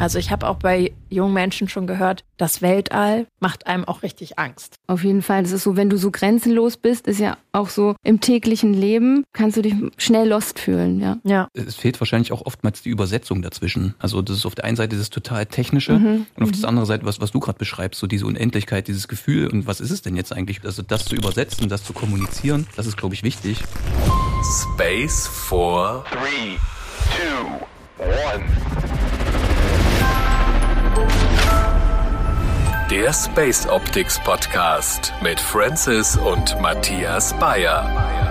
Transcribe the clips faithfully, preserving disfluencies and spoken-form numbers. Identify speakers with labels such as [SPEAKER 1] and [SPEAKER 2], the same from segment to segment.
[SPEAKER 1] Also ich habe auch bei jungen Menschen schon gehört, das Weltall macht einem auch richtig Angst.
[SPEAKER 2] Auf jeden Fall. Das ist so, wenn du so grenzenlos bist, ist ja auch so im täglichen Leben, kannst du dich schnell lost fühlen. Ja.
[SPEAKER 1] Ja.
[SPEAKER 3] Es fehlt wahrscheinlich auch oftmals die Übersetzung dazwischen. Also das ist auf der einen Seite das total Technische
[SPEAKER 2] Mhm.
[SPEAKER 3] und auf der anderen Seite, was, was du gerade beschreibst, so diese Unendlichkeit, dieses Gefühl und was ist es denn jetzt eigentlich? Also das zu übersetzen, das zu kommunizieren, das ist, glaube ich, wichtig.
[SPEAKER 4] Space for three, two, one. Der Space Optics Podcast mit Francis und Matthias Bayer.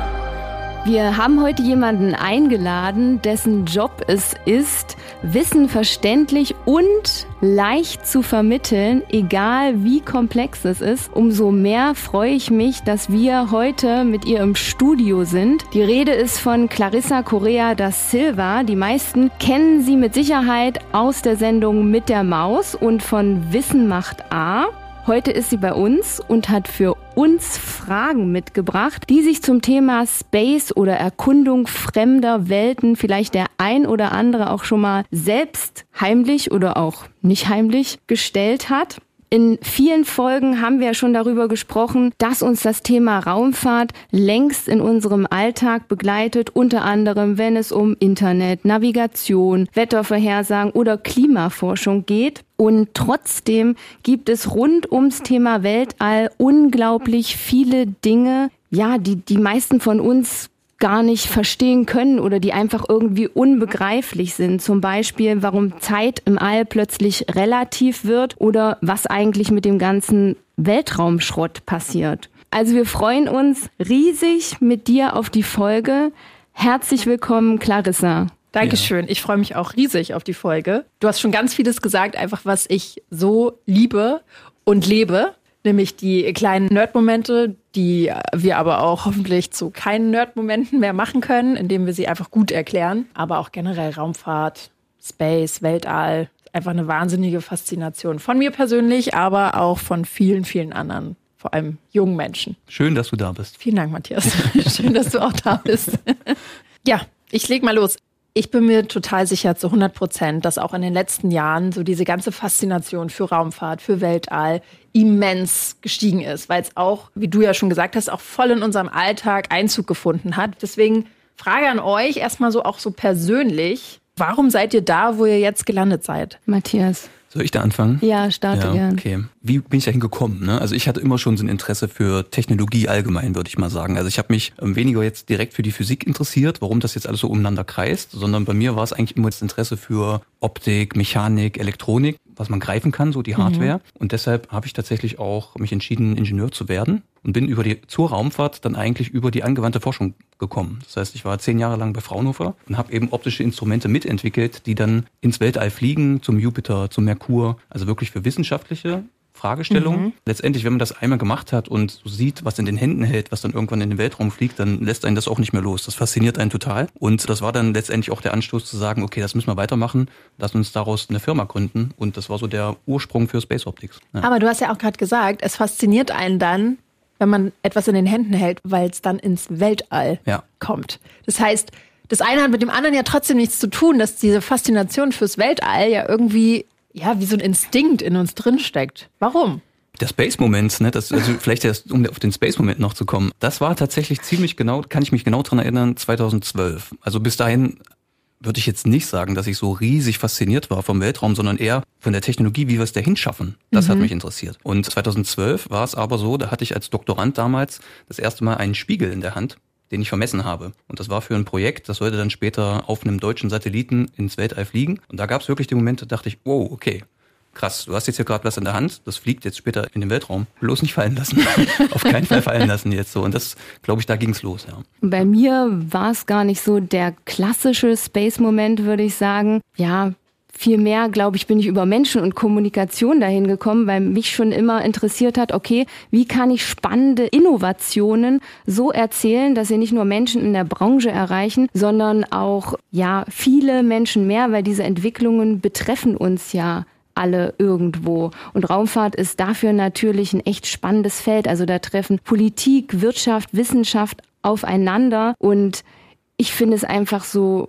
[SPEAKER 2] Wir haben heute jemanden eingeladen, dessen Job es ist, Wissen verständlich und leicht zu vermitteln, egal wie komplex es ist. Umso mehr freue ich mich, dass wir heute mit ihr im Studio sind. Die Rede ist von Clarissa Correa da Silva. Die meisten kennen sie mit Sicherheit aus der Sendung Mit der Maus und von Wissen macht A. Heute ist sie bei uns und hat für uns Fragen mitgebracht, die sich zum Thema Space oder Erkundung fremder Welten vielleicht der ein oder andere auch schon mal selbst heimlich oder auch nicht heimlich gestellt hat. In vielen Folgen haben wir schon darüber gesprochen, dass uns das Thema Raumfahrt längst in unserem Alltag begleitet, unter anderem wenn es um Internet, Navigation, Wettervorhersagen oder Klimaforschung geht. Und trotzdem gibt es rund ums Thema Weltall unglaublich viele Dinge, ja, die die meisten von uns gar nicht verstehen können oder die einfach irgendwie unbegreiflich sind. Zum Beispiel, warum Zeit im All plötzlich relativ wird oder was eigentlich mit dem ganzen Weltraumschrott passiert. Also wir freuen uns riesig mit dir auf die Folge. Herzlich willkommen, Clarissa.
[SPEAKER 1] Dankeschön. Ich freue mich auch riesig auf die Folge. Du hast schon ganz vieles gesagt, einfach was ich so liebe und lebe. Nämlich die kleinen Nerd-Momente, die wir aber auch hoffentlich zu keinen Nerd-Momenten mehr machen können, indem wir sie einfach gut erklären. Aber auch generell Raumfahrt, Space, Weltall, einfach eine wahnsinnige Faszination. Von mir persönlich, aber auch von vielen, vielen anderen, vor allem jungen Menschen.
[SPEAKER 3] Schön, dass du da bist.
[SPEAKER 1] Vielen Dank, Matthias. Schön, dass du auch da bist. Ja, ich leg mal los. Ich bin mir total sicher zu hundert Prozent, dass auch in den letzten Jahren so diese ganze Faszination für Raumfahrt, für Weltall immens gestiegen ist, weil es auch, wie du ja schon gesagt hast, auch voll in unserem Alltag Einzug gefunden hat. Deswegen Frage an euch erstmal so auch so persönlich, warum seid ihr da, wo ihr jetzt gelandet seid?
[SPEAKER 2] Matthias.
[SPEAKER 3] Soll ich da anfangen?
[SPEAKER 2] Ja, starte
[SPEAKER 3] ja,
[SPEAKER 2] gern.
[SPEAKER 3] Okay. Wie bin ich dahin gekommen? Ne? Also ich hatte immer schon so ein Interesse für Technologie allgemein, würde ich mal sagen. Also ich habe mich ähm, weniger jetzt direkt für die Physik interessiert, warum das jetzt alles so umeinander kreist, sondern bei mir war es eigentlich immer das Interesse für Optik, Mechanik, Elektronik, was man greifen kann, so die Hardware. Mhm. Und deshalb habe ich tatsächlich auch mich entschieden, Ingenieur zu werden und bin über die zur Raumfahrt dann eigentlich über die angewandte Forschung gekommen. Das heißt, ich war zehn Jahre lang bei Fraunhofer und habe eben optische Instrumente mitentwickelt, die dann ins Weltall fliegen, zum Jupiter, zum Merkur, also wirklich für wissenschaftliche Fragestellungen. Mhm. Letztendlich, wenn man das einmal gemacht hat und so sieht, was in den Händen hält, was dann irgendwann in den Weltraum fliegt, dann lässt einen das auch nicht mehr los. Das fasziniert einen total. Und das war dann letztendlich auch der Anstoß zu sagen, okay, das müssen wir weitermachen, lass uns daraus eine Firma gründen. Und das war so der Ursprung für Space Optics. Ja.
[SPEAKER 1] Aber du hast ja auch gerade gesagt, es fasziniert einen dann, wenn man etwas in den Händen hält, weil es dann ins Weltall
[SPEAKER 3] ja. kommt.
[SPEAKER 1] Das heißt, das eine hat mit dem anderen ja trotzdem nichts zu tun, dass diese Faszination fürs Weltall ja irgendwie, ja, wie so ein Instinkt in uns drinsteckt. Warum?
[SPEAKER 3] Der Space-Moment, ne, das, also vielleicht erst, um auf den Space-Moment noch zu kommen, das war tatsächlich ziemlich genau, kann ich mich genau dran erinnern, zweitausendzwölf. Also bis dahin würde ich jetzt nicht sagen, dass ich so riesig fasziniert war vom Weltraum, sondern eher von der Technologie, wie wir es dahin schaffen. Das mhm. hat mich interessiert. Und zweitausendzwölf war es aber so, da hatte ich als Doktorand damals das erste Mal einen Spiegel in der Hand, den ich vermessen habe. Und das war für ein Projekt, das sollte dann später auf einem deutschen Satelliten ins Weltall fliegen. Und da gab es wirklich den Moment, da dachte ich, wow, okay, krass, du hast jetzt hier gerade was in der Hand, das fliegt jetzt später in den Weltraum. Bloß nicht fallen lassen. Auf keinen Fall fallen lassen jetzt so. Und das, glaube ich, da ging's los, ja.
[SPEAKER 2] Bei mir war es gar nicht so der klassische Space-Moment, würde ich sagen. Ja, vielmehr, glaube ich, bin ich über Menschen und Kommunikation dahin gekommen, weil mich schon immer interessiert hat, okay, wie kann ich spannende Innovationen so erzählen, dass sie nicht nur Menschen in der Branche erreichen, sondern auch, ja, viele Menschen mehr, weil diese Entwicklungen betreffen uns ja alle irgendwo. Und Raumfahrt ist dafür natürlich ein echt spannendes Feld. Also da treffen Politik, Wirtschaft, Wissenschaft aufeinander. Und ich finde es einfach so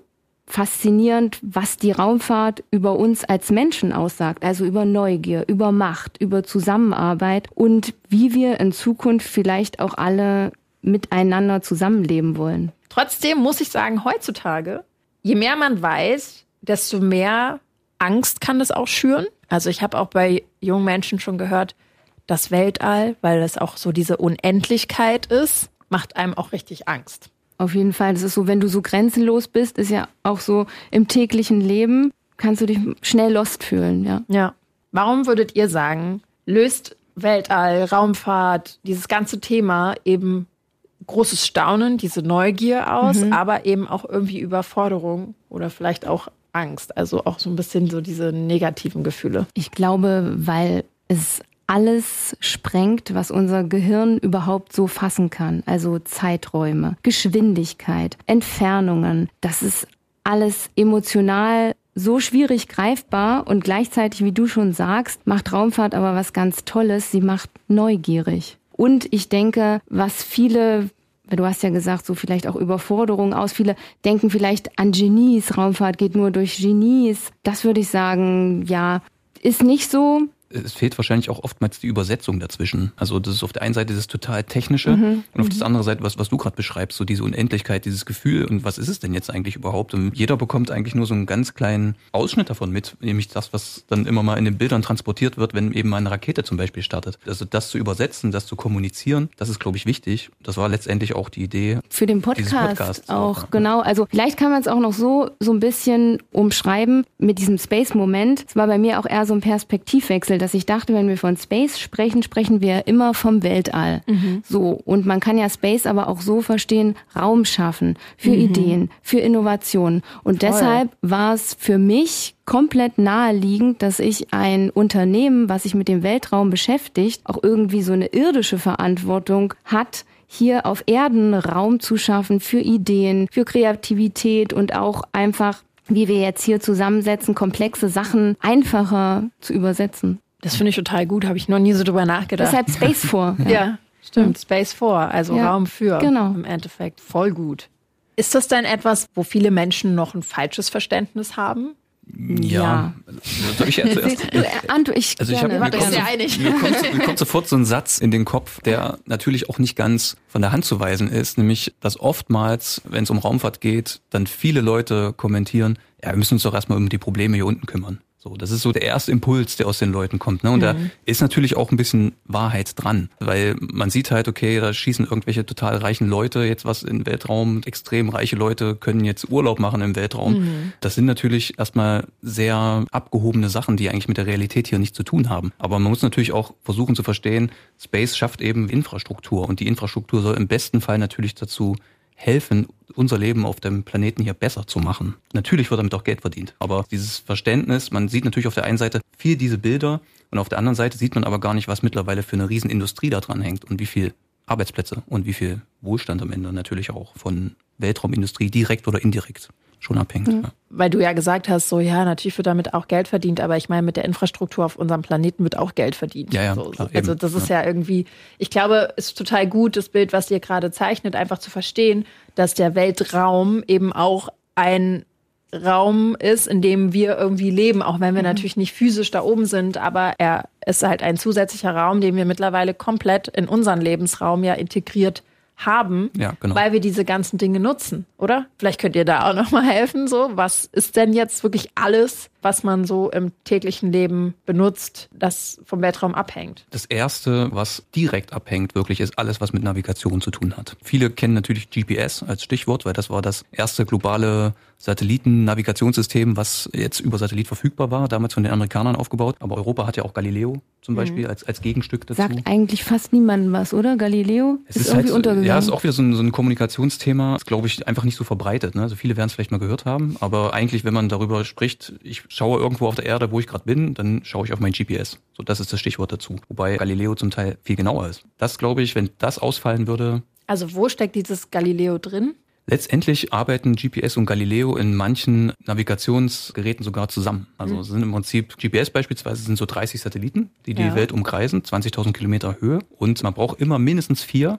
[SPEAKER 2] faszinierend, was die Raumfahrt über uns als Menschen aussagt. Also über Neugier, über Macht, über Zusammenarbeit und wie wir in Zukunft vielleicht auch alle miteinander zusammenleben wollen.
[SPEAKER 1] Trotzdem muss ich sagen, heutzutage, je mehr man weiß, desto mehr Angst kann das auch schüren. Also ich habe auch bei jungen Menschen schon gehört, das Weltall, weil das auch so diese Unendlichkeit ist, macht einem auch richtig Angst.
[SPEAKER 2] Auf jeden Fall. Das ist so, wenn du so grenzenlos bist, ist ja auch so im täglichen Leben, kannst du dich schnell lost fühlen, ja.
[SPEAKER 1] Ja. Warum würdet ihr sagen, löst Weltall, Raumfahrt, dieses ganze Thema eben großes Staunen, diese Neugier aus, mhm. aber eben auch irgendwie Überforderung oder vielleicht auch Angst, also auch so ein bisschen so diese negativen Gefühle?
[SPEAKER 2] Ich glaube, weil es alles sprengt, was unser Gehirn überhaupt so fassen kann. Also Zeiträume, Geschwindigkeit, Entfernungen. Das ist alles emotional so schwierig greifbar und gleichzeitig, wie du schon sagst, macht Raumfahrt aber was ganz Tolles. Sie macht neugierig. Und ich denke, was viele, du hast ja gesagt, so vielleicht auch Überforderung aus, viele denken vielleicht an Genies. Raumfahrt geht nur durch Genies. Das würde ich sagen, ja, ist nicht so.
[SPEAKER 3] Es fehlt wahrscheinlich auch oftmals die Übersetzung dazwischen. Also das ist auf der einen Seite das total Technische mhm. und auf der anderen Seite, was, was du gerade beschreibst, so diese Unendlichkeit, dieses Gefühl und was ist es denn jetzt eigentlich überhaupt? Und jeder bekommt eigentlich nur so einen ganz kleinen Ausschnitt davon mit, nämlich das, was dann immer mal in den Bildern transportiert wird, wenn eben mal eine Rakete zum Beispiel startet. Also das zu übersetzen, das zu kommunizieren, das ist, glaube ich, wichtig. Das war letztendlich auch die Idee
[SPEAKER 2] für den Podcast,
[SPEAKER 3] Podcasts
[SPEAKER 2] auch, auch, genau. Also vielleicht kann man es auch noch so, so ein bisschen umschreiben mit diesem Space-Moment. Es war bei mir auch eher so ein Perspektivwechsel, dass ich dachte, wenn wir von Space sprechen, sprechen wir immer vom Weltall. Mhm. So. Und man kann ja Space aber auch so verstehen, Raum schaffen für mhm. Ideen, für Innovationen. Und Voll. Deshalb war es für mich komplett naheliegend, dass ich ein Unternehmen, was sich mit dem Weltraum beschäftigt, auch irgendwie so eine irdische Verantwortung hat, hier auf Erden Raum zu schaffen für Ideen, für Kreativität und auch einfach, wie wir jetzt hier zusammensetzen, komplexe Sachen einfacher zu übersetzen.
[SPEAKER 1] Das finde ich total gut, habe ich noch nie so drüber nachgedacht.
[SPEAKER 2] Deshalb Space for.
[SPEAKER 1] Ja, ja stimmt. Space for, also
[SPEAKER 2] ja,
[SPEAKER 1] Raum für.
[SPEAKER 2] Genau.
[SPEAKER 1] Im Endeffekt voll gut. Ist das denn etwas, wo viele Menschen noch ein falsches Verständnis haben?
[SPEAKER 3] Ja. ja. Soll ich ja zuerst?
[SPEAKER 2] Anto, ich
[SPEAKER 3] also ich habe mir, kommt, mir, kommt, mir kommt sofort so ein Satz in den Kopf, der natürlich auch nicht ganz von der Hand zu weisen ist, nämlich, dass oftmals, wenn es um Raumfahrt geht, dann viele Leute kommentieren, ja, wir müssen uns doch erstmal um die Probleme hier unten kümmern. So, das ist so der erste Impuls, der aus den Leuten kommt, ne? Und mhm. da ist natürlich auch ein bisschen Wahrheit dran, weil man sieht halt, okay, da schießen irgendwelche total reichen Leute jetzt was in den Weltraum, extrem reiche Leute können jetzt Urlaub machen im Weltraum. Mhm. Das sind natürlich erstmal sehr abgehobene Sachen, die eigentlich mit der Realität hier nichts zu tun haben. Aber man muss natürlich auch versuchen zu verstehen, Space schafft eben Infrastruktur und die Infrastruktur soll im besten Fall natürlich dazu helfen, unser Leben auf dem Planeten hier besser zu machen. Natürlich wird damit auch Geld verdient, aber dieses Verständnis, man sieht natürlich auf der einen Seite viel diese Bilder und auf der anderen Seite sieht man aber gar nicht, was mittlerweile für eine Riesenindustrie da dran hängt und wie viel Arbeitsplätze und wie viel Wohlstand am Ende natürlich auch von Weltraumindustrie direkt oder indirekt schon abhängt.
[SPEAKER 1] Mhm.
[SPEAKER 3] Ja.
[SPEAKER 1] Weil du ja gesagt hast, so ja, natürlich wird damit auch Geld verdient, aber ich meine, mit der Infrastruktur auf unserem Planeten wird auch Geld verdient.
[SPEAKER 3] Ja, ja,
[SPEAKER 1] so,
[SPEAKER 3] klar,
[SPEAKER 1] also
[SPEAKER 3] eben.
[SPEAKER 1] das ist ja. ja irgendwie, ich glaube, es ist total gut, das Bild, was ihr gerade zeichnet, einfach zu verstehen, dass der Weltraum eben auch ein Raum ist, in dem wir irgendwie leben, auch wenn wir mhm. natürlich nicht physisch da oben sind, aber er ist halt ein zusätzlicher Raum, den wir mittlerweile komplett in unseren Lebensraum ja integriert haben,
[SPEAKER 3] ja, genau.
[SPEAKER 1] weil wir diese ganzen Dinge nutzen, oder? Vielleicht könnt ihr da auch nochmal helfen, so. Was ist denn jetzt wirklich alles, was man so im täglichen Leben benutzt, das vom Weltraum abhängt?
[SPEAKER 3] Das Erste, was direkt abhängt, wirklich, ist alles, was mit Navigation zu tun hat. Viele kennen natürlich G P S als Stichwort, weil das war das erste globale Satellitennavigationssytem, was jetzt über Satellit verfügbar war, damals von den Amerikanern aufgebaut. Aber Europa hat ja auch Galileo zum Beispiel mhm. als, als Gegenstück dazu.
[SPEAKER 2] Sagt eigentlich fast niemandem was, oder? Galileo
[SPEAKER 3] es
[SPEAKER 2] ist,
[SPEAKER 3] ist
[SPEAKER 2] irgendwie
[SPEAKER 3] halt,
[SPEAKER 2] untergegangen.
[SPEAKER 3] Ja, ist auch wieder so ein, so ein Kommunikationsthema, ist, glaube ich, einfach nicht so verbreitet. Ne? Also viele werden es vielleicht mal gehört haben, aber eigentlich, wenn man darüber spricht, ich schaue irgendwo auf der Erde, wo ich gerade bin, dann schaue ich auf mein G P S. So, das ist das Stichwort dazu. Wobei Galileo zum Teil viel genauer ist. Das, glaube ich, wenn das ausfallen würde...
[SPEAKER 1] Also wo steckt dieses Galileo drin?
[SPEAKER 3] Letztendlich arbeiten G P S und Galileo in manchen Navigationsgeräten sogar zusammen. Also es sind im Prinzip, G P S beispielsweise sind so dreißig Satelliten, die die
[SPEAKER 1] ja.
[SPEAKER 3] Welt umkreisen, zwanzigtausend Kilometer Höhe. Und man braucht immer mindestens vier,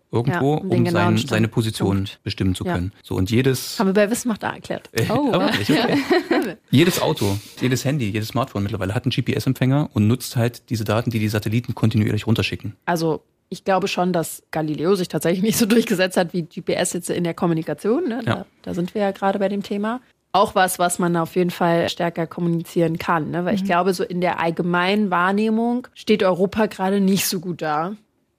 [SPEAKER 3] irgendwo,
[SPEAKER 1] ja, um,
[SPEAKER 3] um sein,
[SPEAKER 1] Stand.
[SPEAKER 3] seine Position
[SPEAKER 1] Punkt.
[SPEAKER 3] bestimmen zu können.
[SPEAKER 1] Ja.
[SPEAKER 3] So, und jedes...
[SPEAKER 1] Haben wir bei Wissen macht da erklärt.
[SPEAKER 3] Oh. Aber wirklich, okay. Jedes Auto, jedes Handy, jedes Smartphone mittlerweile hat einen G P S-Empfänger und nutzt halt diese Daten, die die Satelliten kontinuierlich runterschicken.
[SPEAKER 1] Also ich glaube schon, dass Galileo sich tatsächlich nicht so durchgesetzt hat wie G P S jetzt in der Kommunikation. Ne? Da,
[SPEAKER 3] ja.
[SPEAKER 1] da sind wir ja gerade bei dem Thema. Auch was, was man auf jeden Fall stärker kommunizieren kann. Ne? Weil mhm. ich glaube, so in der allgemeinen Wahrnehmung steht Europa gerade nicht so gut da,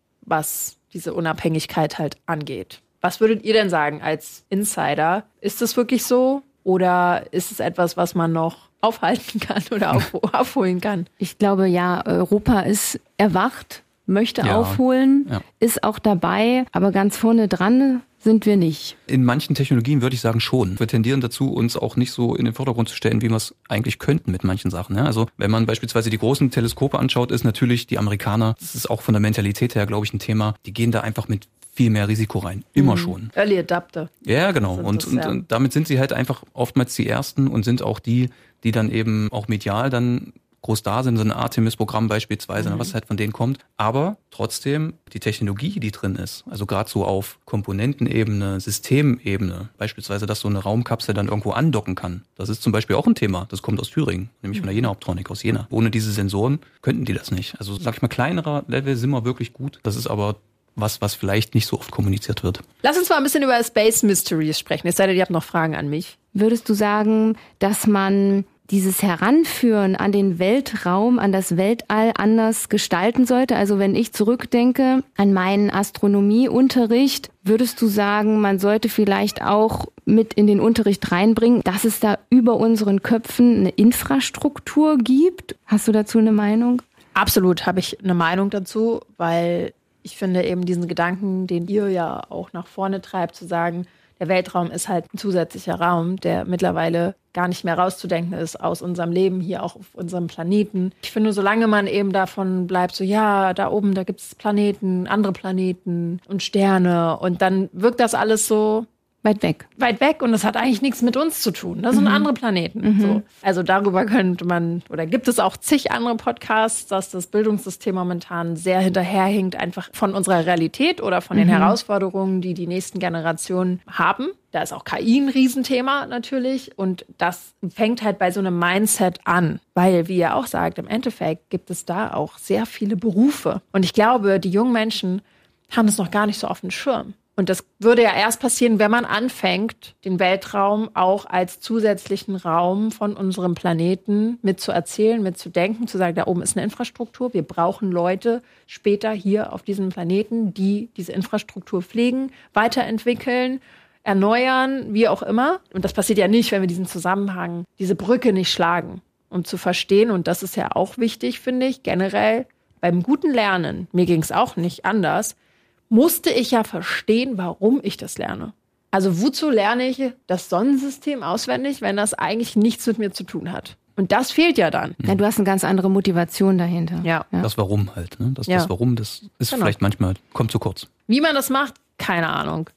[SPEAKER 1] was diese Unabhängigkeit halt angeht. Was würdet ihr denn sagen als Insider? Ist das wirklich so? Oder ist es etwas, was man noch aufhalten kann oder auf, aufholen kann?
[SPEAKER 2] Ich glaube, ja, Europa ist erwacht, möchte
[SPEAKER 3] ja.
[SPEAKER 2] aufholen,
[SPEAKER 3] ja.
[SPEAKER 2] ist auch dabei, aber ganz vorne dran sind wir nicht.
[SPEAKER 3] In manchen Technologien würde ich sagen schon. Wir tendieren dazu, uns auch nicht so in den Vordergrund zu stellen, wie wir es eigentlich könnten mit manchen Sachen. Ja, also wenn man beispielsweise die großen Teleskope anschaut, ist natürlich die Amerikaner, das ist auch von der Mentalität her, glaube ich, ein Thema, die gehen da einfach mit viel mehr Risiko rein. Immer mhm. schon.
[SPEAKER 1] Early Adapter.
[SPEAKER 3] Ja, genau. Und, das, und, ja. und damit sind sie halt einfach oftmals die Ersten und sind auch die, die dann eben auch medial dann groß da sind, so ein Artemis-Programm beispielsweise, mhm. was halt von denen kommt. Aber trotzdem die Technologie, die drin ist, also gerade so auf Komponentenebene, Systemebene, beispielsweise, dass so eine Raumkapsel dann irgendwo andocken kann. Das ist zum Beispiel auch ein Thema. Das kommt aus Thüringen, nämlich von der Jena Optronic aus Jena. Ohne diese Sensoren könnten die das nicht. Also sag ich mal, kleinerer Level sind wir wirklich gut. Das ist aber was, was vielleicht nicht so oft kommuniziert wird.
[SPEAKER 1] Lass uns mal ein bisschen über Space Mysteries sprechen. Es sei denn, ihr habt noch Fragen an mich.
[SPEAKER 2] Würdest du sagen, dass man dieses Heranführen an den Weltraum, an das Weltall anders gestalten sollte? Also wenn ich zurückdenke an meinen Astronomieunterricht, würdest du sagen, man sollte vielleicht auch mit in den Unterricht reinbringen, dass es da über unseren Köpfen eine Infrastruktur gibt? Hast du dazu eine Meinung?
[SPEAKER 1] Absolut habe ich eine Meinung dazu, weil ich finde eben diesen Gedanken, den ihr ja auch nach vorne treibt, zu sagen, der Weltraum ist halt ein zusätzlicher Raum, der mittlerweile gar nicht mehr rauszudenken ist aus unserem Leben hier, auch auf unserem Planeten. Ich finde, solange man eben davon bleibt, so ja, da oben, da gibt es Planeten, andere Planeten und Sterne und dann wirkt das alles so
[SPEAKER 2] weit weg.
[SPEAKER 1] Weit weg und das hat eigentlich nichts mit uns zu tun. Das sind mhm. andere Planeten. Mhm. So. Also darüber könnte man, oder gibt es auch zig andere Podcasts, dass das Bildungssystem momentan sehr hinterherhinkt, einfach von unserer Realität oder von den mhm. Herausforderungen, die die nächsten Generationen haben. Da ist auch K I ein Riesenthema natürlich und das fängt halt bei so einem Mindset an, weil, wie ihr auch sagt, im Endeffekt gibt es da auch sehr viele Berufe. Und ich glaube, die jungen Menschen haben das noch gar nicht so auf dem Schirm. Und das würde ja erst passieren, wenn man anfängt, den Weltraum auch als zusätzlichen Raum von unserem Planeten mitzuerzählen, mitzudenken, zu sagen, da oben ist eine Infrastruktur. Wir brauchen Leute später hier auf diesem Planeten, die diese Infrastruktur pflegen, weiterentwickeln, erneuern, wie auch immer. Und das passiert ja nicht, wenn wir diesen Zusammenhang, diese Brücke nicht schlagen, um zu verstehen. Und das ist ja auch wichtig, finde ich, generell beim guten Lernen. Mir ging es auch nicht anders. Musste ich ja verstehen, warum ich das lerne. Also wozu lerne ich das Sonnensystem auswendig, wenn das eigentlich nichts mit mir zu tun hat? Und das fehlt ja dann.
[SPEAKER 2] Ja, du hast eine ganz andere Motivation dahinter.
[SPEAKER 1] Ja.
[SPEAKER 2] ja.
[SPEAKER 3] Das Warum halt. Ne? Das,
[SPEAKER 1] ja.
[SPEAKER 3] das Warum, das ist genau. vielleicht manchmal, kommt zu kurz.
[SPEAKER 1] Wie man das macht, keine Ahnung.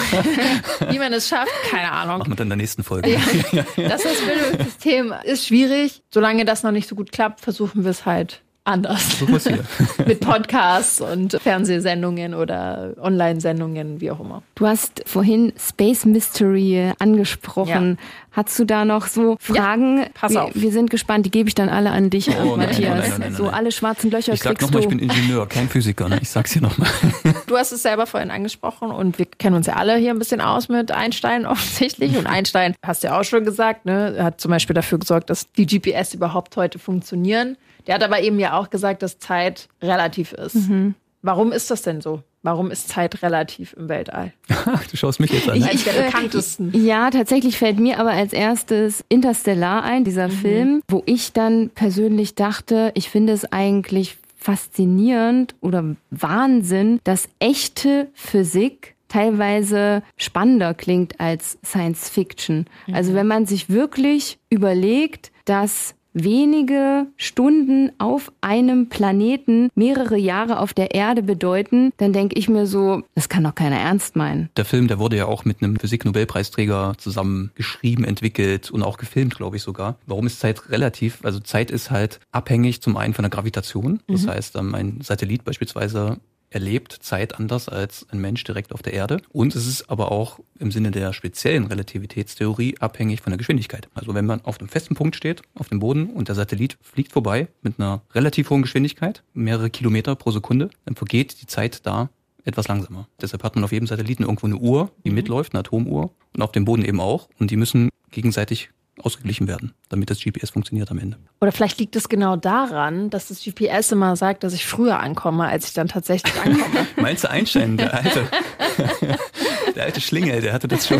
[SPEAKER 1] Wie man es schafft, keine Ahnung.
[SPEAKER 3] Machen wir dann in der nächsten Folge.
[SPEAKER 1] Ja. Das, das Bildungssystem ist schwierig. Solange das noch nicht so gut klappt, versuchen wir es halt anders.
[SPEAKER 3] So passiert.
[SPEAKER 1] Mit Podcasts und Fernsehsendungen oder Online-Sendungen, wie auch immer.
[SPEAKER 2] Du hast vorhin Space Mystery angesprochen. Ja. Hast du da noch so Fragen?
[SPEAKER 1] Ja, pass auf.
[SPEAKER 2] Wir, wir sind gespannt, die gebe ich dann alle an dich,
[SPEAKER 3] oh,
[SPEAKER 2] Matthias.
[SPEAKER 3] Nein, nein, nein, nein,
[SPEAKER 2] so
[SPEAKER 3] nein.
[SPEAKER 2] alle schwarzen Löcher
[SPEAKER 3] ich sag
[SPEAKER 2] kriegst
[SPEAKER 3] noch mal,
[SPEAKER 2] du.
[SPEAKER 3] Ich bin Ingenieur, kein Physiker. Ne? Ich sag's hier nochmal.
[SPEAKER 1] Du hast es selber vorhin angesprochen und wir kennen uns ja alle hier ein bisschen aus mit Einstein offensichtlich. Und Einstein, hast du ja auch schon gesagt, ne, hat zum Beispiel dafür gesorgt, dass die G P S überhaupt heute funktionieren. Der hat aber eben ja auch gesagt, dass Zeit relativ ist. Mhm. Warum ist das denn so? Warum ist Zeit relativ im Weltall?
[SPEAKER 3] Du schaust mich jetzt an.
[SPEAKER 1] Eines der bekanntesten.
[SPEAKER 2] Ja, tatsächlich fällt mir aber als erstes Interstellar ein, dieser mhm. Film, wo ich dann persönlich dachte, ich finde es eigentlich faszinierend oder Wahnsinn, dass echte Physik teilweise spannender klingt als Science Fiction. Mhm. Also wenn man sich wirklich überlegt, dass wenige Stunden auf einem Planeten mehrere Jahre auf der Erde bedeuten, dann denke ich mir so, das kann doch keiner ernst meinen.
[SPEAKER 3] Der Film, der wurde ja auch mit einem Physik-Nobelpreisträger zusammen geschrieben, entwickelt und auch gefilmt, glaube ich sogar. Warum ist Zeit relativ? Also Zeit ist halt abhängig zum einen von der Gravitation. Das mhm. heißt, ein Satellit beispielsweise erlebt Zeit anders als ein Mensch direkt auf der Erde. Und es ist aber auch im Sinne der speziellen Relativitätstheorie abhängig von der Geschwindigkeit. Also wenn man auf einem festen Punkt steht, auf dem Boden, und der Satellit fliegt vorbei mit einer relativ hohen Geschwindigkeit, mehrere Kilometer pro Sekunde, dann vergeht die Zeit da etwas langsamer. Deshalb hat man auf jedem Satelliten irgendwo eine Uhr, die mitläuft, eine Atomuhr, und auf dem Boden eben auch. Und die müssen gegenseitig ausgeglichen werden, damit das G P S funktioniert am Ende.
[SPEAKER 1] Oder vielleicht liegt es genau daran, dass das G P S immer sagt, dass ich früher ankomme, als ich dann tatsächlich ankomme.
[SPEAKER 3] Meinst du Einstein, der alte, der alte Schlingel, der hatte das schon.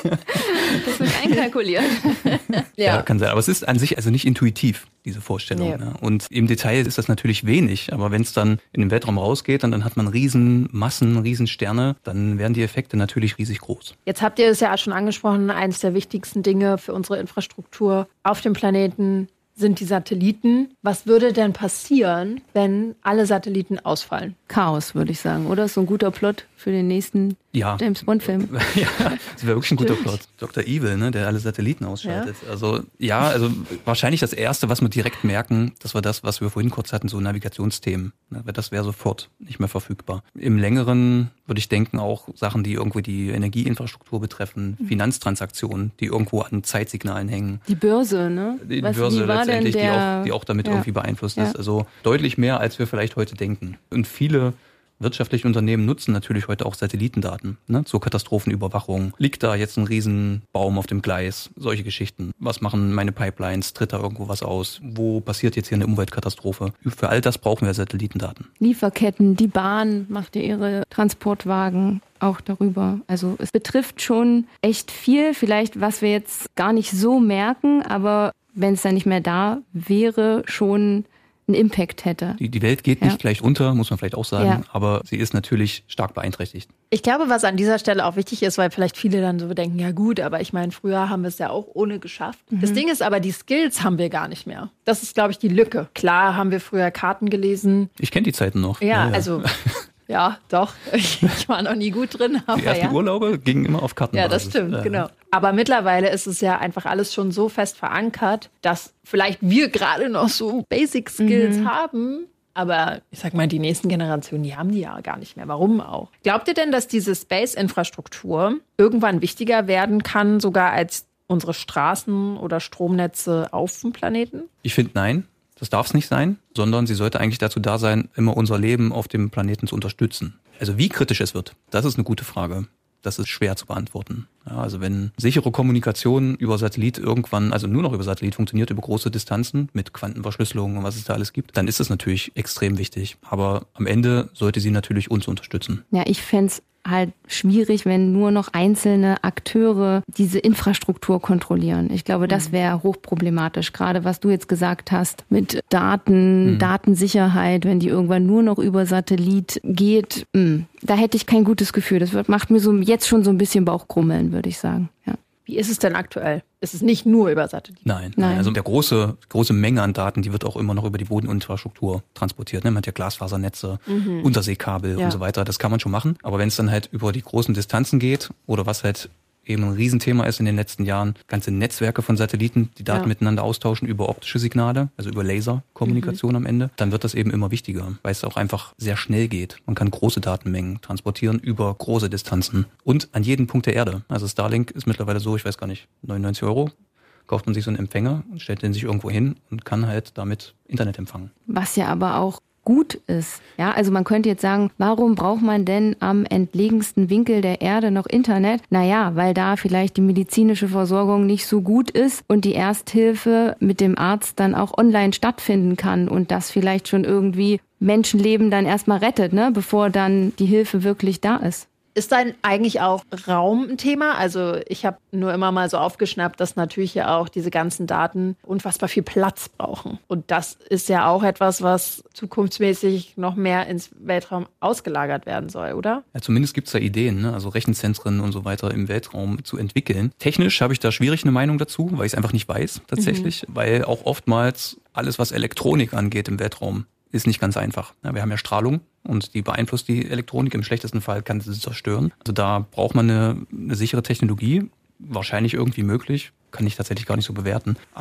[SPEAKER 2] Das wird einkalkuliert.
[SPEAKER 3] Ja. Ja, kann sein. Aber es ist an sich also nicht intuitiv, diese Vorstellung. Nee. Ne? Und im Detail ist das natürlich wenig. Aber wenn es dann in den Weltraum rausgeht, dann, dann hat man riesen Massen, riesen Sterne, dann werden die Effekte natürlich riesig groß.
[SPEAKER 1] Jetzt habt ihr es ja schon angesprochen, eines der wichtigsten Dinge für unsere Infrastruktur auf dem Planeten sind die Satelliten. Was würde denn passieren, wenn alle Satelliten ausfallen?
[SPEAKER 2] Chaos, würde ich sagen. Oder so ein guter Plot für den nächsten ja. James-Bond-Film.
[SPEAKER 3] Ja, das wäre wirklich ein guter Plot. Doktor Evil, ne, der alle Satelliten ausschaltet. Ja. Also ja, also wahrscheinlich das Erste, was wir direkt merken, das war das, was wir vorhin kurz hatten, so Navigationsthemen. Das wäre sofort nicht mehr verfügbar. Im Längeren würde ich denken, auch Sachen, die irgendwie die Energieinfrastruktur betreffen, mhm. Finanztransaktionen, die irgendwo an Zeitsignalen hängen.
[SPEAKER 2] Die Börse, ne?
[SPEAKER 3] Die Was, Börse letztendlich, die auch, die auch damit ja. irgendwie beeinflusst ja. ist. Also deutlich mehr, als wir vielleicht heute denken. Und viele wirtschaftliche Unternehmen nutzen natürlich heute auch Satellitendaten, ne, zur Katastrophenüberwachung. Liegt da jetzt ein Riesenbaum auf dem Gleis? Solche Geschichten. Was machen meine Pipelines? Tritt da irgendwo was aus? Wo passiert jetzt hier eine Umweltkatastrophe? Für all das brauchen wir Satellitendaten.
[SPEAKER 2] Lieferketten, die Bahn macht ja ihre Transportwagen auch darüber. Also es betrifft schon echt viel, vielleicht was wir jetzt gar nicht so merken, aber wenn es dann nicht mehr da wäre, schon einen Impact hätte.
[SPEAKER 3] Die, die Welt geht ja. nicht gleich unter, muss man vielleicht auch sagen, ja. aber sie ist natürlich stark beeinträchtigt.
[SPEAKER 1] Ich glaube, was an dieser Stelle auch wichtig ist, weil vielleicht viele dann so denken, ja gut, aber ich meine, früher haben wir es ja auch ohne geschafft. Mhm. Das Ding ist aber, die Skills haben wir gar nicht mehr. Das ist, glaube ich, die Lücke. Klar haben wir früher Karten gelesen.
[SPEAKER 3] Ich kenne die Zeiten noch.
[SPEAKER 1] Ja, ja, ja. also... Ja, doch. Ich war noch nie gut drin. Aber
[SPEAKER 3] die ersten
[SPEAKER 1] ja.
[SPEAKER 3] Urlaube gingen immer auf Karten.
[SPEAKER 1] Ja, das stimmt, ja. genau. Aber mittlerweile ist es ja einfach alles schon so fest verankert, dass vielleicht wir gerade noch so Basic Skills mhm. haben. Aber ich sag mal, die nächsten Generationen, die haben die ja gar nicht mehr. Warum auch? Glaubt ihr denn, dass diese Space-Infrastruktur irgendwann wichtiger werden kann, sogar als unsere Straßen oder Stromnetze auf dem Planeten?
[SPEAKER 3] Ich finde, nein. Das darf es nicht sein, sondern sie sollte eigentlich dazu da sein, immer unser Leben auf dem Planeten zu unterstützen. Also wie kritisch es wird, das ist eine gute Frage. Das ist schwer zu beantworten. Ja, also wenn sichere Kommunikation über Satellit irgendwann, also nur noch über Satellit funktioniert, über große Distanzen mit Quantenverschlüsselung und was es da alles gibt, dann ist es natürlich extrem wichtig. Aber am Ende sollte sie natürlich uns unterstützen.
[SPEAKER 2] Ja, ich fände es halt schwierig, wenn nur noch einzelne Akteure diese Infrastruktur kontrollieren. Ich glaube, das wäre hochproblematisch. Gerade was du jetzt gesagt hast mit Daten, mhm. Datensicherheit, wenn die irgendwann nur noch über Satellit geht, mh, da hätte ich kein gutes Gefühl. Das wird, macht mir so jetzt schon so ein bisschen Bauchkrummeln, würde ich sagen. Ja.
[SPEAKER 1] Wie ist es denn aktuell? Ist es nicht nur über Satellit?
[SPEAKER 3] Nein, nein. Also der große, große Menge an Daten, die wird auch immer noch über die Bodeninfrastruktur transportiert. Ne? Man hat ja Glasfasernetze, mhm. Unterseekabel ja. und so weiter. Das kann man schon machen. Aber wenn es dann halt über die großen Distanzen geht oder was halt eben ein Riesenthema ist in den letzten Jahren, ganze Netzwerke von Satelliten, die Daten ja. miteinander austauschen über optische Signale, also über Laserkommunikation mhm. am Ende, dann wird das eben immer wichtiger, weil es auch einfach sehr schnell geht. Man kann große Datenmengen transportieren über große Distanzen und an jeden Punkt der Erde. Also Starlink ist mittlerweile so, ich weiß gar nicht, neunundneunzig Euro. Kauft man sich so einen Empfänger und stellt den sich irgendwo hin und kann halt damit Internet empfangen.
[SPEAKER 2] Was ja aber auch gut ist. Ja, also man könnte jetzt sagen, warum braucht man denn am entlegensten Winkel der Erde noch Internet? Naja, weil da vielleicht die medizinische Versorgung nicht so gut ist und die Ersthilfe mit dem Arzt dann auch online stattfinden kann und das vielleicht schon irgendwie Menschenleben dann erstmal rettet, ne, bevor dann die Hilfe wirklich da ist.
[SPEAKER 1] Ist dann eigentlich auch Raum ein Thema? Also ich habe nur immer mal so aufgeschnappt, dass natürlich ja auch diese ganzen Daten unfassbar viel Platz brauchen. Und das ist ja auch etwas, was zukunftsmäßig noch mehr ins Weltraum ausgelagert werden soll, oder?
[SPEAKER 3] Ja, zumindest gibt es da Ideen, ne? Also Rechenzentren und so weiter im Weltraum zu entwickeln. Technisch habe ich da schwierig eine Meinung dazu, weil ich es einfach nicht weiß tatsächlich. Mhm. Weil auch oftmals alles, was Elektronik angeht im Weltraum, ist nicht ganz einfach. Ja, wir haben ja Strahlung und die beeinflusst die Elektronik. Im schlechtesten Fall kann sie zerstören. Also da braucht man eine, eine sichere Technologie. Wahrscheinlich irgendwie möglich. Kann ich tatsächlich gar nicht so bewerten. Aber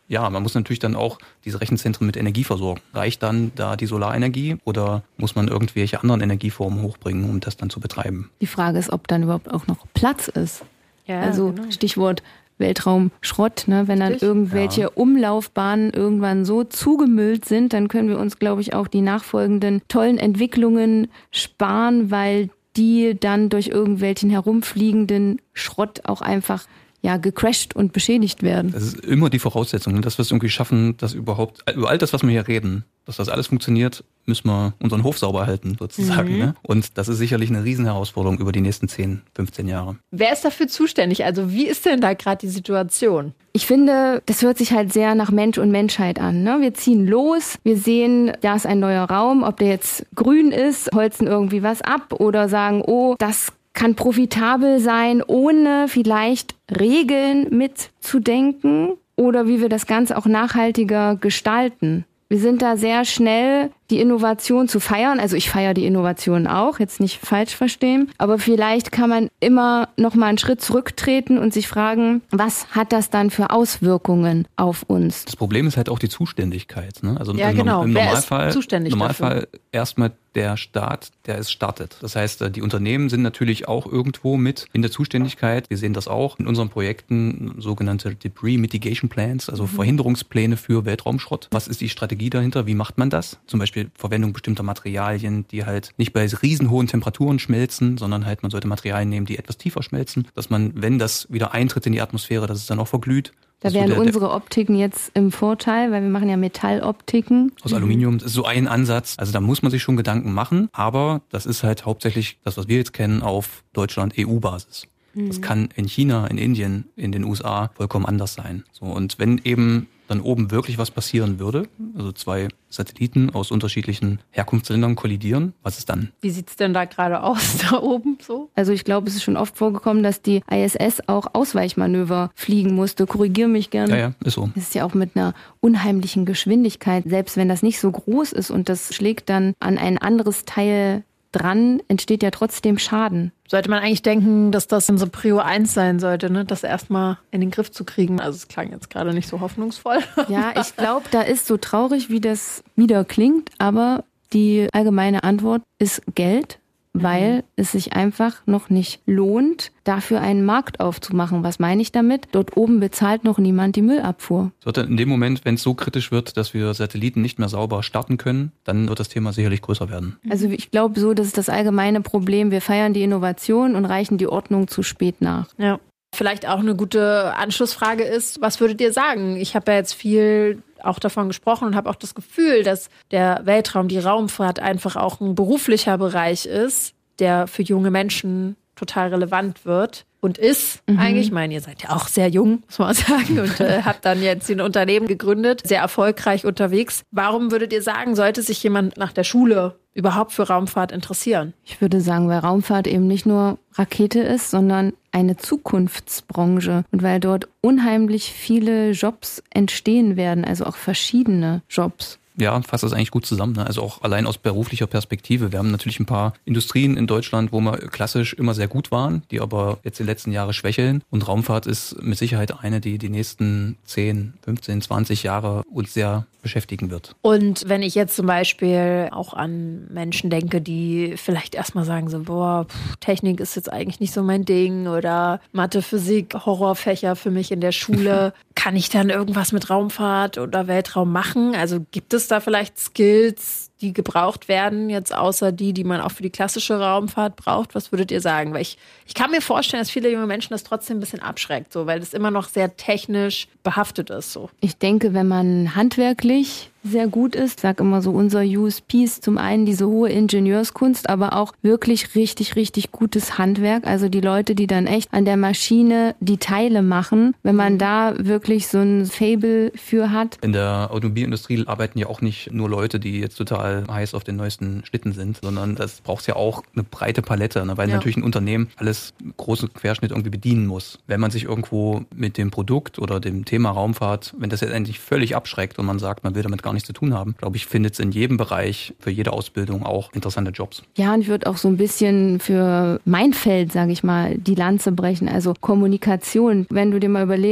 [SPEAKER 3] ja, man muss natürlich dann auch diese Rechenzentren mit Energie versorgen. Reicht dann da die Solarenergie oder muss man irgendwelche anderen Energieformen hochbringen, um das dann zu betreiben?
[SPEAKER 2] Die Frage ist, ob dann überhaupt auch noch Platz ist.
[SPEAKER 1] Ja,
[SPEAKER 2] also
[SPEAKER 1] genau.
[SPEAKER 2] Stichwort Weltraumschrott, ne? Wenn dann
[SPEAKER 1] Richtig.
[SPEAKER 2] irgendwelche
[SPEAKER 3] Ja.
[SPEAKER 2] Umlaufbahnen irgendwann so zugemüllt sind, dann können wir uns, glaube ich, auch die nachfolgenden tollen Entwicklungen sparen, weil die dann durch irgendwelchen herumfliegenden Schrott auch einfach ja gecrashed und beschädigt werden.
[SPEAKER 3] Das ist immer die Voraussetzung, dass wir es irgendwie schaffen, dass überhaupt, über all das, was wir hier reden, dass das alles funktioniert, müssen wir unseren Hof sauber halten, sozusagen.
[SPEAKER 1] Mhm.
[SPEAKER 3] Ne? Und das ist sicherlich eine Riesenherausforderung über die nächsten zehn, fünfzehn Jahre.
[SPEAKER 1] Wer ist dafür zuständig? Also wie ist denn da gerade die Situation?
[SPEAKER 2] Ich finde, das hört sich halt sehr nach Mensch und Menschheit an. Ne? Wir ziehen los, wir sehen, da ist ein neuer Raum, ob der jetzt grün ist, holzen irgendwie was ab oder sagen, oh, das kann profitabel sein, ohne vielleicht Regeln mitzudenken oder wie wir das Ganze auch nachhaltiger gestalten. Wir sind da sehr schnell, die Innovation zu feiern. Also ich feiere die Innovation auch, jetzt nicht falsch verstehen. Aber vielleicht kann man immer noch mal einen Schritt zurücktreten und sich fragen, was hat das dann für Auswirkungen auf uns?
[SPEAKER 3] Das Problem ist halt auch die Zuständigkeit. Ne? Also
[SPEAKER 1] Ja,
[SPEAKER 3] im,
[SPEAKER 1] genau.
[SPEAKER 3] im
[SPEAKER 1] Wer
[SPEAKER 3] Normalfall,
[SPEAKER 1] ist zuständig
[SPEAKER 3] im Normalfall
[SPEAKER 1] dafür?
[SPEAKER 3] erstmal der Staat, der es startet. Das heißt, die Unternehmen sind natürlich auch irgendwo mit in der Zuständigkeit. Wir sehen das auch in unseren Projekten, sogenannte Debris Mitigation Plans, also mhm. Verhinderungspläne für Weltraumschrott. Was ist die Strategie dahinter? Wie macht man das? Zum Beispiel Verwendung bestimmter Materialien, die halt nicht bei riesenhohen Temperaturen schmelzen, sondern halt man sollte Materialien nehmen, die etwas tiefer schmelzen, dass man, wenn das wieder eintritt in die Atmosphäre, dass es dann auch verglüht.
[SPEAKER 2] Da wären so der, unsere Optiken jetzt im Vorteil, weil wir machen ja Metalloptiken.
[SPEAKER 3] Aus Aluminium, das ist so ein Ansatz. Also da muss man sich schon Gedanken machen, aber das ist halt hauptsächlich das, was wir jetzt kennen, auf Deutschland-E U-Basis. Mhm. Das kann in China, in Indien, in den U S A vollkommen anders sein. So, und wenn eben dann oben wirklich was passieren würde, also zwei Satelliten aus unterschiedlichen Herkunftsländern kollidieren, was ist dann?
[SPEAKER 1] Wie sieht's denn da gerade aus, da oben so?
[SPEAKER 2] Also ich glaube, es ist schon oft vorgekommen, dass die I S S auch Ausweichmanöver fliegen musste. Korrigiere mich gerne.
[SPEAKER 3] Ja, ja, ist so.
[SPEAKER 2] Es ist ja auch mit einer unheimlichen Geschwindigkeit. Selbst wenn das nicht so groß ist und das schlägt dann an ein anderes Teil dran, entsteht ja trotzdem Schaden.
[SPEAKER 1] Sollte man eigentlich denken, dass das unsere Prio eins sein sollte, ne? Das erstmal in den Griff zu kriegen. Also es klang jetzt gerade nicht so hoffnungsvoll.
[SPEAKER 2] Ja, ich glaube, da ist so traurig, wie das wieder klingt, aber die allgemeine Antwort ist Geld, weil es sich einfach noch nicht lohnt, dafür einen Markt aufzumachen. Was meine ich damit? Dort oben bezahlt noch niemand die Müllabfuhr.
[SPEAKER 3] Sollte in dem Moment, wenn es so kritisch wird, dass wir Satelliten nicht mehr sauber starten können, dann wird das Thema sicherlich größer werden.
[SPEAKER 2] Also ich glaube so, das ist das allgemeine Problem. Wir feiern die Innovation und reichen die Ordnung zu spät nach.
[SPEAKER 1] Ja. Vielleicht auch eine gute Anschlussfrage ist, was würdet ihr sagen? Ich habe ja jetzt viel auch davon gesprochen und habe auch das Gefühl, dass der Weltraum, die Raumfahrt einfach auch ein beruflicher Bereich ist, der für junge Menschen total relevant wird und ist mhm. eigentlich. Ich meine, ihr seid ja auch sehr jung, muss man sagen, und äh, habt dann jetzt ein Unternehmen gegründet, sehr erfolgreich unterwegs. Warum würdet ihr sagen, sollte sich jemand nach der Schule überhaupt für Raumfahrt interessieren?
[SPEAKER 2] Ich würde sagen, weil Raumfahrt eben nicht nur Rakete ist, sondern eine Zukunftsbranche und weil dort unheimlich viele Jobs entstehen werden, also auch verschiedene Jobs.
[SPEAKER 3] Ja, fasst das eigentlich gut zusammen. Ne? Also auch allein aus beruflicher Perspektive. Wir haben natürlich ein paar Industrien in Deutschland, wo wir klassisch immer sehr gut waren, die aber jetzt die letzten Jahre schwächeln. Und Raumfahrt ist mit Sicherheit eine, die die nächsten zehn, fünfzehn, zwanzig Jahre uns sehr beschäftigen wird.
[SPEAKER 1] Und wenn ich jetzt zum Beispiel auch an Menschen denke, die vielleicht erstmal sagen so, boah, pff, Technik ist jetzt eigentlich nicht so mein Ding oder Mathe, Physik, Horrorfächer für mich in der Schule. Kann ich dann irgendwas mit Raumfahrt oder Weltraum machen? Also gibt es da vielleicht Skills, die gebraucht werden, jetzt außer die, die man auch für die klassische Raumfahrt braucht? Was würdet ihr sagen? Weil ich, ich kann mir vorstellen, dass viele junge Menschen das trotzdem ein bisschen abschreckt, so, weil das immer noch sehr technisch behaftet ist. So.
[SPEAKER 2] Ich denke, wenn man handwerklich sehr gut ist, sag immer so, unser U S P ist zum einen diese hohe Ingenieurskunst, aber auch wirklich richtig, richtig gutes Handwerk. Also die Leute, die dann echt an der Maschine die Teile machen, wenn man da wirklich so ein Faible für hat.
[SPEAKER 3] In der Automobilindustrie arbeiten ja auch nicht nur Leute, die jetzt total heiß auf den neuesten Schlitten sind, sondern das braucht ja auch eine breite Palette, ne? Weil ja. natürlich ein Unternehmen alles große Querschnitt irgendwie bedienen muss. Wenn man sich irgendwo mit dem Produkt oder dem Thema Raumfahrt, wenn das jetzt endlich völlig abschreckt und man sagt, man will damit gar nichts zu tun haben, glaube ich, findet es in jedem Bereich für jede Ausbildung auch interessante Jobs.
[SPEAKER 2] Ja, und ich würde auch so ein bisschen für mein Feld, sage ich mal, die Lanze brechen, also Kommunikation. Wenn du dir mal überlegst,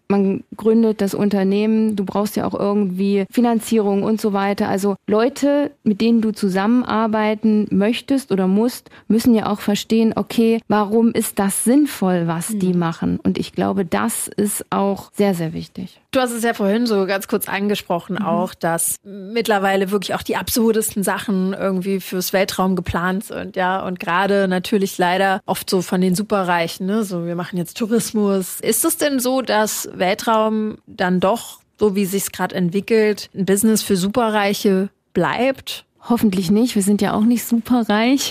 [SPEAKER 2] man gründet das Unternehmen, du brauchst ja auch irgendwie Finanzierung und so weiter. Also Leute, mit denen du zusammenarbeiten möchtest oder musst, müssen ja auch verstehen, okay, warum ist das sinnvoll, was die machen? Und ich glaube, das ist auch sehr, sehr wichtig.
[SPEAKER 1] Du hast es ja vorhin so ganz kurz angesprochen mhm. auch, dass mittlerweile wirklich auch die absurdesten Sachen irgendwie fürs Weltraum geplant sind, ja. Und gerade natürlich leider oft so von den Superreichen, ne? So, wir machen jetzt Tourismus. Ist es denn so, dass Weltraum dann doch, so wie sich's gerade entwickelt, ein Business für Superreiche bleibt?
[SPEAKER 2] Hoffentlich nicht. Wir sind ja auch nicht superreich.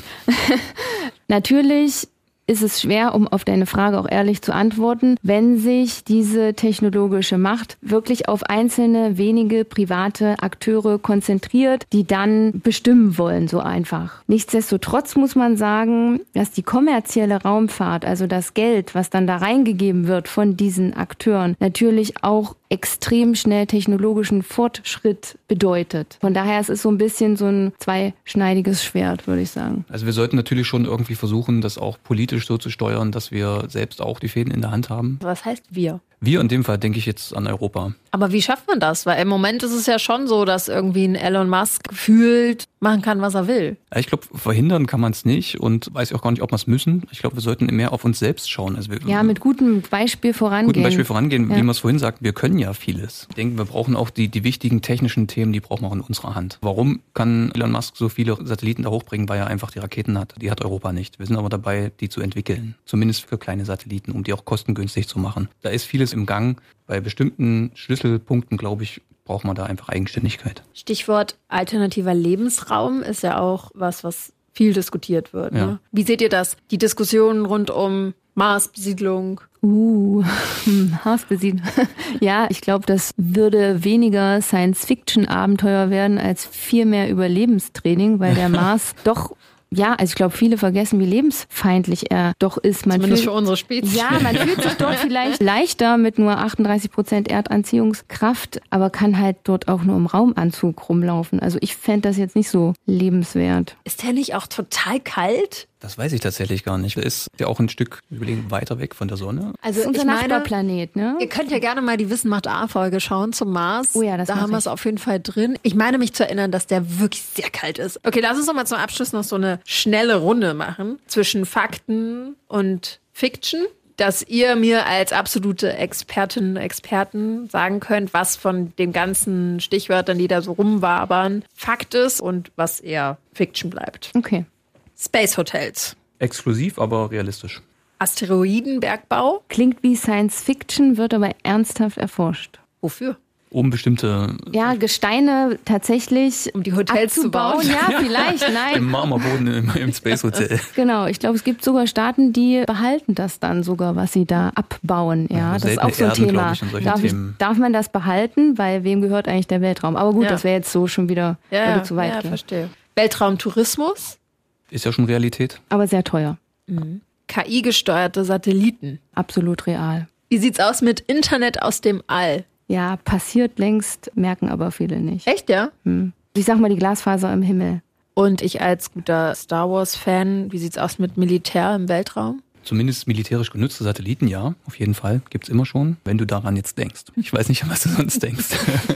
[SPEAKER 2] Natürlich ist es schwer, um auf deine Frage auch ehrlich zu antworten, wenn sich diese technologische Macht wirklich auf einzelne wenige private Akteure konzentriert, die dann bestimmen wollen, so einfach. Nichtsdestotrotz muss man sagen, dass die kommerzielle Raumfahrt, also das Geld, was dann da reingegeben wird von diesen Akteuren, natürlich auch extrem schnell technologischen Fortschritt bedeutet. Von daher ist es so ein bisschen so ein zweischneidiges Schwert, würde ich sagen.
[SPEAKER 3] Also wir sollten natürlich schon irgendwie versuchen, das auch politisch so zu steuern, dass wir selbst auch die Fäden in der Hand haben.
[SPEAKER 1] Was heißt wir?
[SPEAKER 3] Wir in dem Fall denke ich jetzt an Europa.
[SPEAKER 1] Aber wie schafft man das? Weil im Moment ist es ja schon so, dass irgendwie ein Elon Musk fühlt, machen kann, was er will.
[SPEAKER 3] Ich glaube, verhindern kann man es nicht und weiß auch gar nicht, ob wir es müssen. Ich glaube, wir sollten mehr auf uns selbst schauen. Also wir,
[SPEAKER 2] ja, mit gutem Beispiel vorangehen.
[SPEAKER 3] Gutem Beispiel vorangehen,
[SPEAKER 2] ja.
[SPEAKER 3] Wie wir es vorhin sagten, wir können ja vieles. Ich denke, wir brauchen auch die, die wichtigen technischen Themen, die brauchen wir auch in unserer Hand. Warum kann Elon Musk so viele Satelliten da hochbringen? Weil er einfach die Raketen hat. Die hat Europa nicht. Wir sind aber dabei, die zu entwickeln. Zumindest für kleine Satelliten, um die auch kostengünstig zu machen. Da ist vieles im Gang. Bei bestimmten Schlüsselpunkten, glaube ich, braucht man da einfach Eigenständigkeit.
[SPEAKER 1] Stichwort alternativer Lebensraum ist ja auch was, was viel diskutiert wird.
[SPEAKER 3] Ja.
[SPEAKER 1] Ne? Wie seht ihr das? Die Diskussionen rund um Marsbesiedlung?
[SPEAKER 2] Uh, Marsbesiedlung. Ja, ich glaube, das würde weniger Science-Fiction-Abenteuer werden als viel mehr Überlebenstraining, weil der Mars doch... Ja, also ich glaube, viele vergessen, wie lebensfeindlich er doch ist. Man
[SPEAKER 1] Zumindest
[SPEAKER 2] fühlt,
[SPEAKER 1] für unsere Spezies.
[SPEAKER 2] Ja, man fühlt sich dort vielleicht leichter mit nur achtunddreißig Prozent Erdanziehungskraft, aber kann halt dort auch nur im Raumanzug rumlaufen. Also ich fände das jetzt nicht so lebenswert.
[SPEAKER 1] Ist der nicht auch total kalt?
[SPEAKER 3] Das weiß ich tatsächlich gar nicht. Der ist ja auch ein Stück überlegen, weiter weg von der Sonne.
[SPEAKER 2] Also das ist unser
[SPEAKER 1] ich meine,
[SPEAKER 2] Nachbarplanet, ne?
[SPEAKER 1] Ihr könnt ja gerne mal die Wissen macht A-Folge schauen zum Mars.
[SPEAKER 2] Oh ja, das
[SPEAKER 1] da haben wir es auf jeden Fall drin. Ich meine mich zu erinnern, dass der wirklich sehr kalt ist. Okay, lass uns doch mal zum Abschluss noch so eine schnelle Runde machen zwischen Fakten und Fiction, dass ihr mir als absolute Expertinnen und Experten sagen könnt, was von den ganzen Stichwörtern, die da so rumwabern, Fakt ist und was eher Fiction bleibt.
[SPEAKER 2] Okay.
[SPEAKER 1] Space Hotels.
[SPEAKER 3] Exklusiv, aber realistisch.
[SPEAKER 1] Asteroidenbergbau.
[SPEAKER 2] Klingt wie Science Fiction, wird aber ernsthaft erforscht.
[SPEAKER 1] Wofür?
[SPEAKER 3] Um bestimmte...
[SPEAKER 2] Ja, Gesteine tatsächlich
[SPEAKER 1] um die Hotels
[SPEAKER 2] abzubauen.
[SPEAKER 1] zu bauen.
[SPEAKER 2] Ja, vielleicht, nein.
[SPEAKER 3] Im Marmorboden im, im Space Hotel.
[SPEAKER 2] Genau, ich glaube, es gibt sogar Staaten, die behalten das dann sogar, was sie da abbauen. Ja,
[SPEAKER 3] ja,
[SPEAKER 2] das ist auch so ein
[SPEAKER 3] Erden,
[SPEAKER 2] Thema.
[SPEAKER 3] ich, und
[SPEAKER 2] darf, ich, darf man das behalten? Weil wem gehört eigentlich der Weltraum? Aber gut,
[SPEAKER 1] ja.
[SPEAKER 2] das wäre jetzt so schon wieder
[SPEAKER 1] ja,
[SPEAKER 2] würde zu weit
[SPEAKER 1] ja,
[SPEAKER 2] gehen.
[SPEAKER 1] Verstehe. Weltraumtourismus.
[SPEAKER 3] Ist ja schon Realität.
[SPEAKER 2] Aber sehr teuer.
[SPEAKER 1] Mhm. K I-gesteuerte Satelliten.
[SPEAKER 2] Absolut real.
[SPEAKER 1] Wie sieht's aus mit Internet aus dem All?
[SPEAKER 2] Ja, passiert längst, merken aber viele nicht.
[SPEAKER 1] Echt, ja?
[SPEAKER 2] Hm. Ich sag mal die Glasfaser im Himmel.
[SPEAKER 1] Und ich als guter Star Wars-Fan, wie sieht's aus mit Militär im Weltraum?
[SPEAKER 3] Zumindest militärisch genutzte Satelliten, ja, auf jeden Fall. Gibt's immer schon, wenn du daran jetzt denkst. Ich weiß nicht, an was du sonst denkst.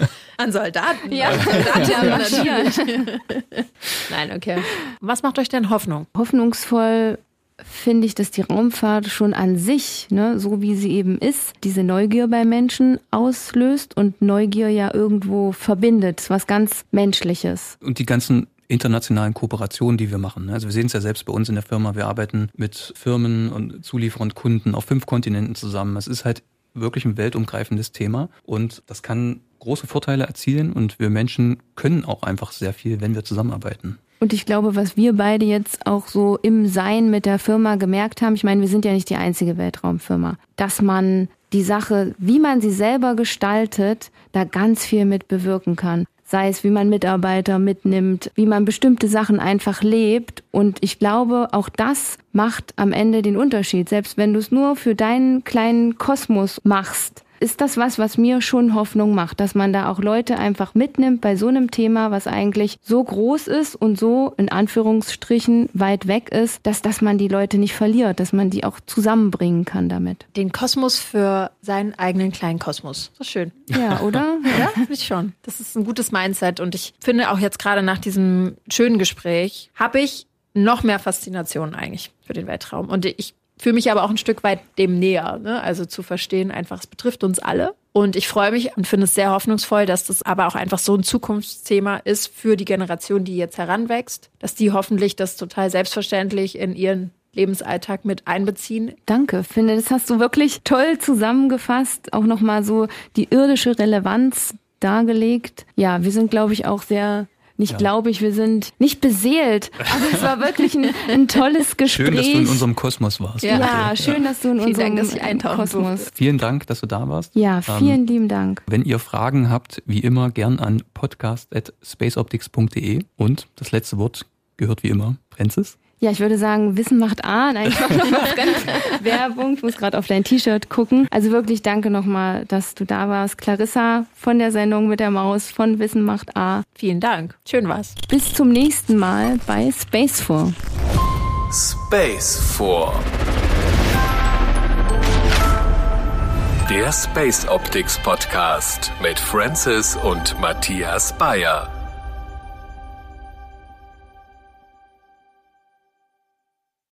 [SPEAKER 1] An Soldaten.
[SPEAKER 2] Ja, Soldaten
[SPEAKER 1] natürlich. Nein, okay. Was macht euch denn Hoffnung?
[SPEAKER 2] Hoffnungsvoll finde ich, dass die Raumfahrt schon an sich, ne, so wie sie eben ist, diese Neugier bei Menschen auslöst und Neugier ja irgendwo verbindet, was ganz Menschliches.
[SPEAKER 3] Und die ganzen internationalen Kooperationen, die wir machen. Also wir sehen es ja selbst bei uns in der Firma, wir arbeiten mit Firmen und Zulieferern und Kunden auf fünf Kontinenten zusammen. Es ist halt wirklich ein weltumgreifendes Thema und das kann große Vorteile erzielen und wir Menschen können auch einfach sehr viel, wenn wir zusammenarbeiten.
[SPEAKER 2] Und ich glaube, was wir beide jetzt auch so im Sein mit der Firma gemerkt haben, ich meine, wir sind ja nicht die einzige Weltraumfirma, dass man die Sache, wie man sie selber gestaltet, da ganz viel mit bewirken kann. Sei es, wie man Mitarbeiter mitnimmt, wie man bestimmte Sachen einfach lebt. Und ich glaube, auch das macht am Ende den Unterschied. Selbst wenn du es nur für deinen kleinen Kosmos machst, ist das was, was mir schon Hoffnung macht, dass man da auch Leute einfach mitnimmt bei so einem Thema, was eigentlich so groß ist und so in Anführungsstrichen weit weg ist, dass, dass man die Leute nicht verliert, dass man die auch zusammenbringen kann damit.
[SPEAKER 1] Den Kosmos für seinen eigenen kleinen Kosmos. Das ist schön.
[SPEAKER 2] Ja, oder?
[SPEAKER 1] Ja, finde ich schon. Das ist ein gutes Mindset und ich finde auch jetzt gerade nach diesem schönen Gespräch habe ich noch mehr Faszination eigentlich für den Weltraum. Und ich fühle mich aber auch ein Stück weit dem näher, ne? Also zu verstehen einfach, es betrifft uns alle. Und ich freue mich und finde es sehr hoffnungsvoll, dass das aber auch einfach so ein Zukunftsthema ist für die Generation, die jetzt heranwächst, dass die hoffentlich das total selbstverständlich in ihren Lebensalltag mit einbeziehen.
[SPEAKER 2] Danke, finde, das hast du wirklich toll zusammengefasst, auch nochmal so die irdische Relevanz dargelegt. Ja, wir sind, glaube ich, auch sehr... Nicht ja. glaube ich, wir sind nicht beseelt, aber es war wirklich ein, ein tolles Gespräch.
[SPEAKER 3] Schön, dass du in unserem Kosmos warst.
[SPEAKER 2] Ja, ja schön, dass du in
[SPEAKER 1] vielen
[SPEAKER 2] unserem
[SPEAKER 1] Dank, dass ich eintauchen
[SPEAKER 2] Kosmos.
[SPEAKER 1] durfte.
[SPEAKER 3] Vielen Dank, dass du da warst.
[SPEAKER 2] Ja, vielen ähm, lieben Dank.
[SPEAKER 3] Wenn ihr Fragen habt, wie immer gern an podcast at spaceoptics punkt de. Und das letzte Wort gehört wie immer Francis.
[SPEAKER 2] Ja, ich würde sagen, Wissen macht A. Nein, ich mache nochmal Werbung. Ich muss gerade auf dein T-Shirt gucken. Also wirklich danke nochmal, dass du da warst. Clarissa von der Sendung mit der Maus von Wissen macht A.
[SPEAKER 1] Vielen Dank. Schön war's.
[SPEAKER 2] Bis zum nächsten Mal bei Space four.
[SPEAKER 4] Space four. Der Space Optics Podcast mit Francis und Matthias Bayer.